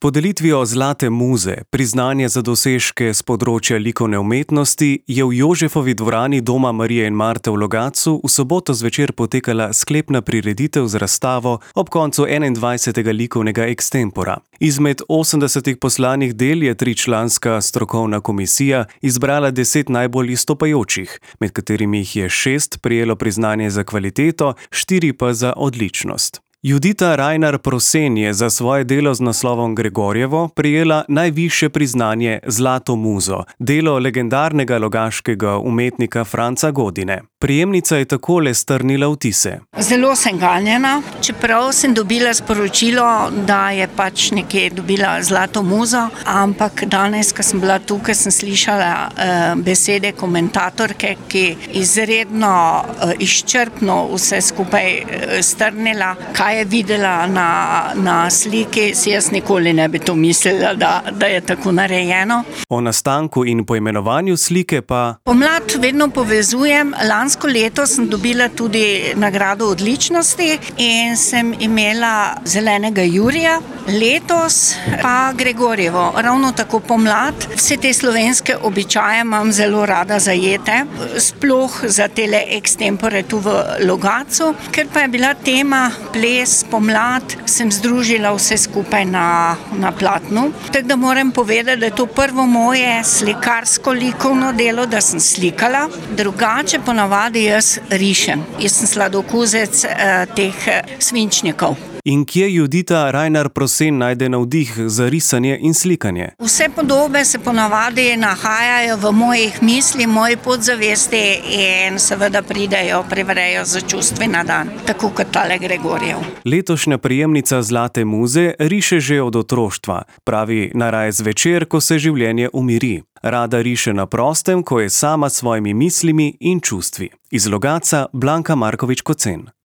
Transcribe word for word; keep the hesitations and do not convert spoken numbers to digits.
podelitvijo Zlate muze, priznanje za dosežke s področja likovne umetnosti, je v Jožefovi dvorani Doma Marije in Marte v Logatcu v soboto zvečer potekala sklepna prireditev z razstavo ob koncu enaindvajsetega likovnega ekstempora. Izmed osemdesetih poslanih del je tričlanska strokovna komisija izbrala deset najbolj izstopajočih, med katerimi jih je šest prejelo priznanje za kvaliteto, štiri pa za odličnost. Judita Rajnar Prosen je za svoje delo z naslovom Gregorjevo prejela najvišje priznanje Zlato muzo, delo legendarnega logaškega umetnika Franca Godine. Prijemnica je takole strnila vtise. Zelo sem ganjena, čeprav sem dobila sporočilo, da je pač nekje dobila Zlato muzo, ampak danes, ko sem bila tukaj, sem slišala eh, besede komentatorke, ki izredno eh, izčrpno vse skupaj eh, strnila, kaj je videla na, na sliki, si jaz nikoli ne bi to mislila, da, da je tako narejeno. O nastanku in poimenovanju slike pa... Pomlad vedno povezujem, lansko leto sem dobila tudi nagrado odličnosti in sem imela zelenega jurija, letos pa Gregorjevo, ravno tako pomlad. Vse te slovenske običaje imam zelo rada zajete, sploh za tele ekstempore tu v Logatcu, ker pa je bila tema ples, pomlad, sem združila vse skupaj na, na platnu. Tako da moram povedati, da je to prvo moje slikarsko likovno delo, da sem slikala. Drugače ponavadi jaz rišem. Jaz sem sladokuzec eh, teh svinčnikov. In kje Judita Rajnar Prosen najde navdih za risanje in slikanje? Vse podobe se ponavadi nahajajo v mojih mislih, moji podzavesti in seveda pridejo, privrejo za čustvena dan, tako kot tale Gregorjev. Letošnja prejemnica Zlate muze riše že od otroštva. Pravi, najraje zvečer, ko se življenje umiri. Rada riše na prostem, ko je sama s svojimi mislimi in čustvi. Iz Logatca Blanka Markovič Kocen.